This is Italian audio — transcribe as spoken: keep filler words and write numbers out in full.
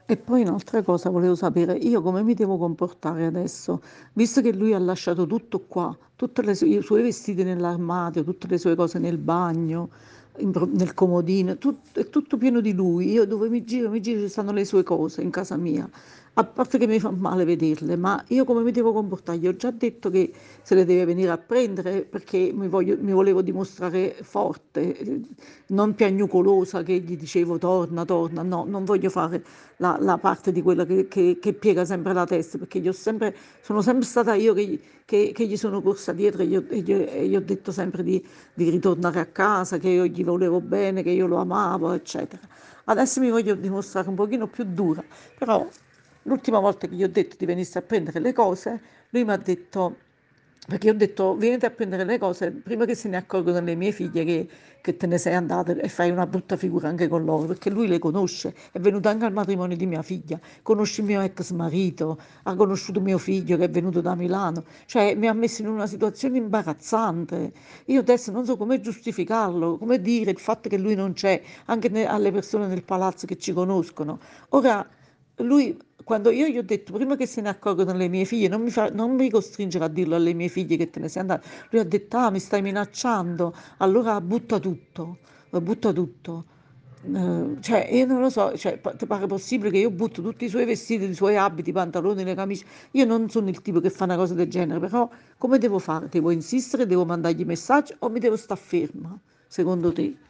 E poi un'altra cosa volevo sapere, io come mi devo comportare adesso, visto che lui ha lasciato tutto qua, tutti i suoi vestiti nell'armadio, tutte le sue cose nel bagno, in pro- nel comodino, tut- è tutto pieno di lui. Io dove mi giro, mi giro, ci stanno le sue cose in casa mia. A parte che mi fa male vederle, ma io come mi devo comportare? Gli ho già detto che se le deve venire a prendere perché mi, voglio- mi volevo dimostrare forte, eh, non piagnucolosa che gli dicevo torna, torna. No, non voglio fare la, la parte di quella che, che- che piega sempre la testa, perché gli ho sempre, sono sempre stata io che, gli che- che gli sono corsa dietro e gli ho, e gli- e gli ho detto sempre di, di ritornare a casa, che io gli volevo bene, che io lo amavo, eccetera. Adesso mi voglio dimostrare un pochino più dura, però l'ultima volta che gli ho detto di venirsi a prendere le cose, lui mi ha detto, perché io ho detto, venite a prendere le cose prima che se ne accorgono le mie figlie che, che te ne sei andata e fai una brutta figura anche con loro, perché lui le conosce, è venuto anche al matrimonio di mia figlia, conosce il mio ex marito, ha conosciuto mio figlio che è venuto da Milano, cioè mi ha messo in una situazione imbarazzante. Io adesso non so come giustificarlo, come dire il fatto che lui non c'è, anche ne- alle persone del palazzo che ci conoscono. Ora, lui, quando io gli ho detto, prima che se ne accorgono le mie figlie, non mi, fa- non mi costringere a dirlo alle mie figlie che te ne sei andata. Lui ha detto, ah, mi stai minacciando, allora butta tutto, eh, butta tutto. Eh, cioè, io non lo so, cioè, pa- ti pare possibile che io butto tutti i suoi vestiti, i suoi abiti, i pantaloni, le camicie? Io non sono il tipo che fa una cosa del genere, però come devo fare? Devo insistere, devo mandargli messaggi o mi devo stare ferma, secondo te?